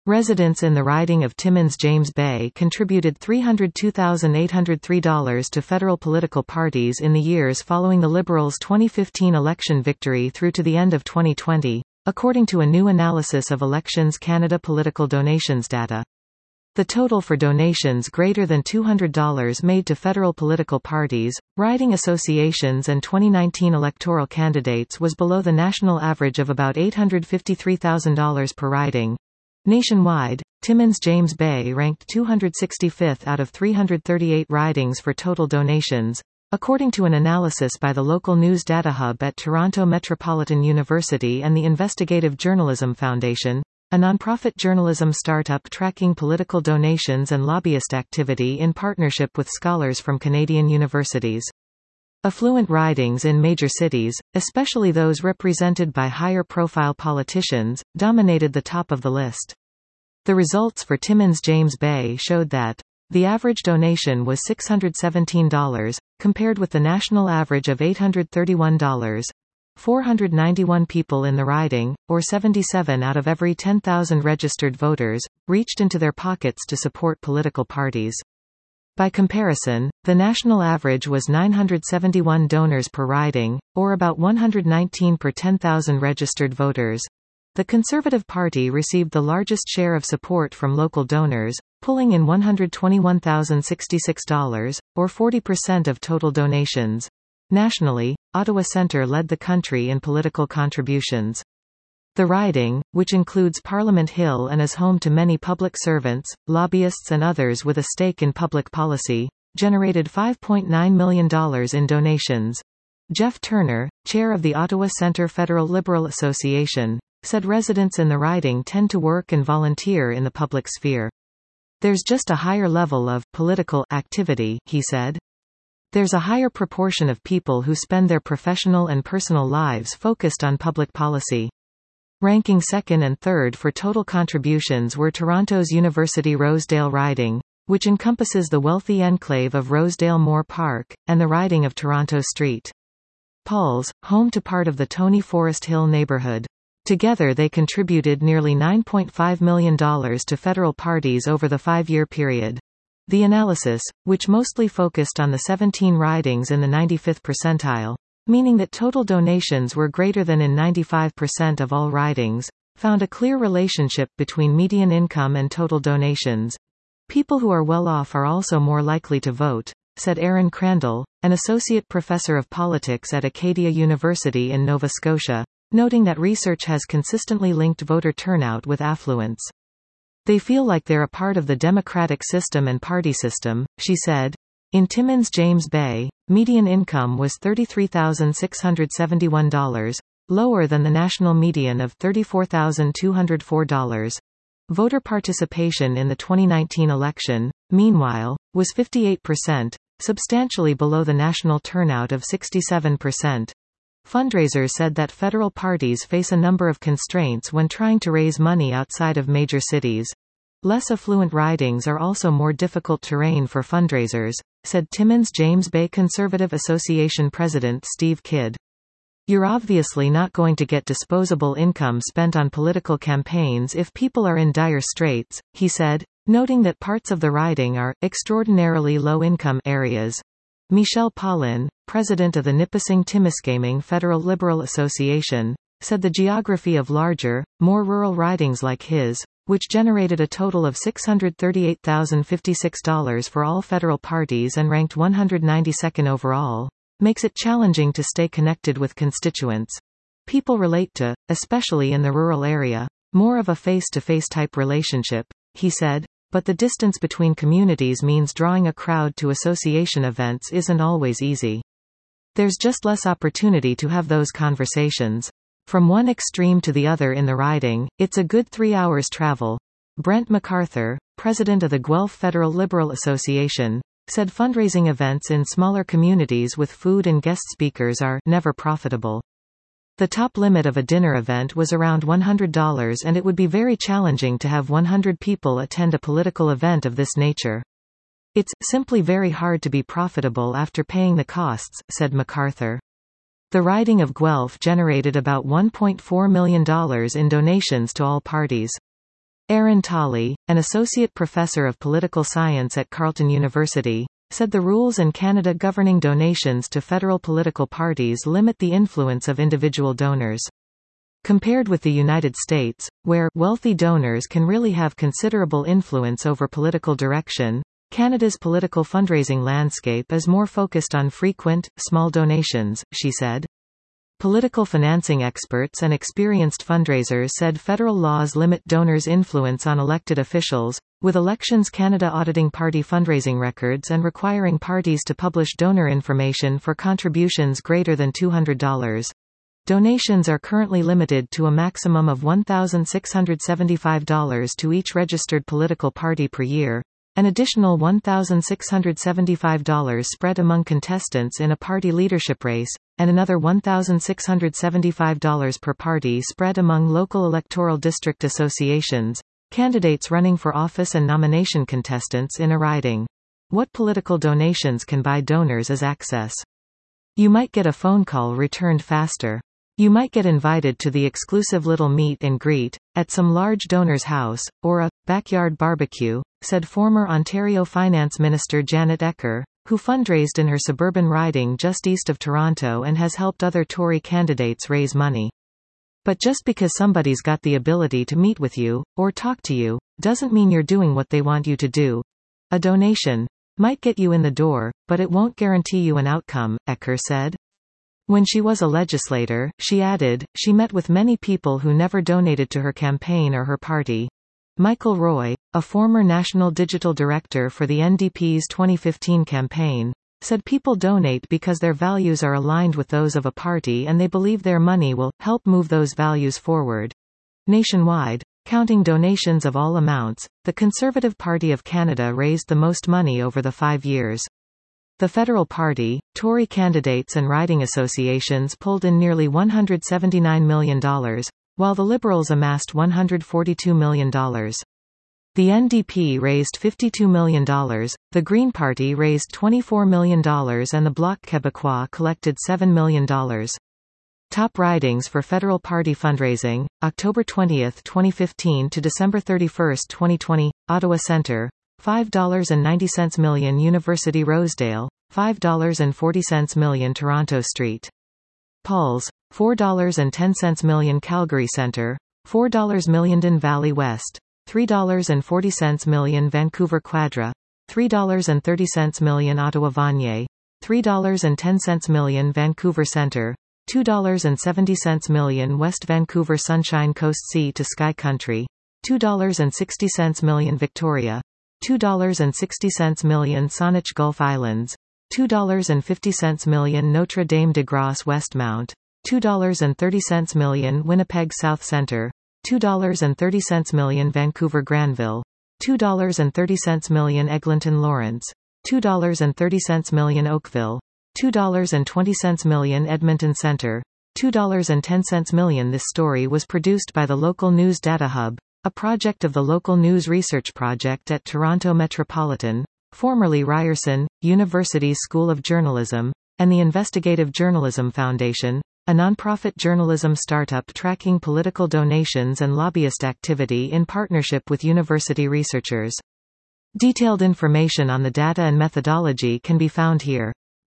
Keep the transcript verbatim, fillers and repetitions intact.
Residents in the riding of Timmins-James Bay contributed three hundred two thousand eight hundred three dollars to federal political parties in the years following the Liberals' twenty fifteen election victory through to the end of twenty twenty, according to a new analysis of Elections Canada political donations data. The total for donations greater than two hundred dollars made to federal political parties, riding associations and twenty nineteen electoral candidates was below the national average of about eight hundred fifty-three thousand dollars per riding. Nationwide, Timmins-James Bay ranked two hundred sixty-fifth out of three hundred thirty-eight ridings for total donations, according to an analysis by the local news data hub at Toronto Metropolitan University and the Investigative Journalism Foundation, a nonprofit journalism startup tracking political donations and lobbyist activity in partnership with scholars from Canadian universities. Affluent ridings in major cities, especially those represented by higher-profile politicians, dominated the top of the list. The results for Timmins-James Bay showed that the average donation was six hundred seventeen dollars, compared with the national average of eight hundred thirty-one dollars. four hundred ninety-one people in the riding, or seventy-seven out of every ten thousand registered voters, reached into their pockets to support political parties. By comparison, the national average was nine hundred seventy-one donors per riding, or about one hundred nineteen per ten thousand registered voters. The Conservative Party received the largest share of support from local donors, pulling in one hundred twenty-one thousand sixty-six dollars, or forty percent of total donations. Nationally, Ottawa Centre led the country in political contributions. The riding, which includes Parliament Hill and is home to many public servants, lobbyists and others with a stake in public policy, generated five point nine million dollars in donations. Jeff Turner, chair of the Ottawa Centre Federal Liberal Association, said residents in the riding tend to work and volunteer in the public sphere. There's just a higher level of political activity, he said. There's a higher proportion of people who spend their professional and personal lives focused on public policy. Ranking second and third for total contributions were Toronto's University Rosedale riding, which encompasses the wealthy enclave of Rosedale Moore Park, and the riding of Toronto Street Paul's, home to part of the Tony Forest Hill neighbourhood. Together they contributed nearly nine point five million dollars to federal parties over the five-year period. The analysis, which mostly focused on the seventeen ridings in the ninety-fifth percentile, meaning that total donations were greater than in ninety-five percent of all ridings, found a clear relationship between median income and total donations. People who are well off are also more likely to vote, said Aaron Crandall, an associate professor of politics at Acadia University in Nova Scotia, noting that research has consistently linked voter turnout with affluence. They feel like they're a part of the democratic system and party system, she said. In Timmins-James Bay, median income was thirty-three thousand six hundred seventy-one dollars, lower than the national median of thirty-four thousand two hundred four dollars. Voter participation in the twenty nineteen election, meanwhile, was fifty-eight percent, substantially below the national turnout of sixty-seven percent. Fundraisers said that federal parties face a number of constraints when trying to raise money outside of major cities. Less affluent ridings are also more difficult terrain for fundraisers, said Timmins-James Bay Conservative Association President Steve Kidd. You're obviously not going to get disposable income spent on political campaigns if people are in dire straits, he said, noting that parts of the riding are extraordinarily low-income areas. Michelle Paulin, president of the Nipissing-Timiskaming Federal Liberal Association, said the geography of larger, more rural ridings like his, which generated a total of six hundred thirty-eight thousand fifty-six dollars for all federal parties and ranked one hundred ninety-second overall, makes it challenging to stay connected with constituents. People relate to, especially in the rural area, more of a face-to-face type relationship, he said. But the distance between communities means drawing a crowd to association events isn't always easy. There's just less opportunity to have those conversations. From one extreme to the other in the riding, it's a good three hours travel. Brent MacArthur, president of the Guelph Federal Liberal Association, said fundraising events in smaller communities with food and guest speakers are never profitable. The top limit of a dinner event was around one hundred dollars, and it would be very challenging to have one hundred people attend a political event of this nature. It's simply very hard to be profitable after paying the costs, said MacArthur. The riding of Guelph generated about one point four million dollars in donations to all parties. Aaron Tolley, an associate professor of political science at Carleton University, said the rules in Canada governing donations to federal political parties limit the influence of individual donors. Compared with the United States, where wealthy donors can really have considerable influence over political direction, Canada's political fundraising landscape is more focused on frequent, small donations, she said. Political financing experts and experienced fundraisers said federal laws limit donors' influence on elected officials, with Elections Canada auditing party fundraising records and requiring parties to publish donor information for contributions greater than two hundred dollars. Donations are currently limited to a maximum of one thousand six hundred seventy-five dollars to each registered political party per year, an additional one thousand six hundred seventy-five dollars spread among contestants in a party leadership race, and another one thousand six hundred seventy-five dollars per party spread among local electoral district associations, candidates running for office and nomination contestants in a riding. What political donations can buy donors is access. You might get a phone call returned faster. You might get invited to the exclusive little meet and greet, at some large donor's house, or a backyard barbecue, said former Ontario Finance Minister Janet Ecker, who fundraised in her suburban riding just east of Toronto and has helped other Tory candidates raise money. But just because somebody's got the ability to meet with you, or talk to you, doesn't mean you're doing what they want you to do. A donation might get you in the door, but it won't guarantee you an outcome, Ecker said. When she was a legislator, she added, she met with many people who never donated to her campaign or her party. Michael Roy, a former national digital director for the N D P's twenty fifteen campaign, said people donate because their values are aligned with those of a party and they believe their money will help move those values forward. Nationwide, counting donations of all amounts, the Conservative Party of Canada raised the most money over the five years. The Federal Party, Tory candidates and riding associations pulled in nearly one hundred seventy-nine million dollars, while the Liberals amassed one hundred forty-two million dollars. The N D P raised fifty-two million dollars, the Green Party raised twenty-four million dollars and the Bloc Québécois collected seven million dollars. Top ridings for federal party fundraising, October twentieth, twenty fifteen to December thirty-first, twenty twenty, Ottawa Centre, five dollars and ninety cents million University Rosedale, five dollars and forty cents million Toronto Street. Pauls, four dollars and ten cents million Calgary Centre, four dollars million Don Valley West, three dollars and forty cents million Vancouver Quadra, three dollars and thirty cents million Ottawa Vanier, three dollars and ten cents million Vancouver Centre, two dollars and seventy cents million West Vancouver Sunshine Coast Sea to Sky Country, two dollars and sixty cents million Victoria, two dollars and sixty cents million Saanich Gulf Islands, two dollars and fifty cents million Notre Dame de Grace Westmount, two dollars and thirty cents million Winnipeg South Centre, two dollars and thirty cents million Vancouver Granville, two dollars and thirty cents million Eglinton Lawrence, two dollars and thirty cents million Oakville, two dollars and twenty cents million Edmonton Centre, two dollars and ten cents million. This story was produced by the Local News Data Hub, a project of the Local News Research Project at Toronto Metropolitan, formerly Ryerson University's School of Journalism, and the Investigative Journalism Foundation, a nonprofit journalism startup tracking political donations and lobbyist activity in partnership with university researchers. Detailed information on the data and methodology can be found here.